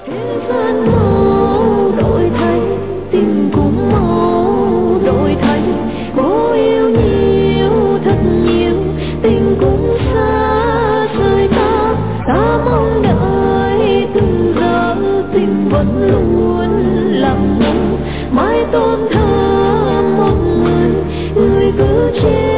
thế gian mau đổi thay, tình cũng mau đổi thay. Cô yêu nhiều thật nhiều, tình cũng xa rời ta. Ta mong đợi từng giờ, tình vẫn luôn lặng ngắt. Mãi tôn thờ một người, người cứ che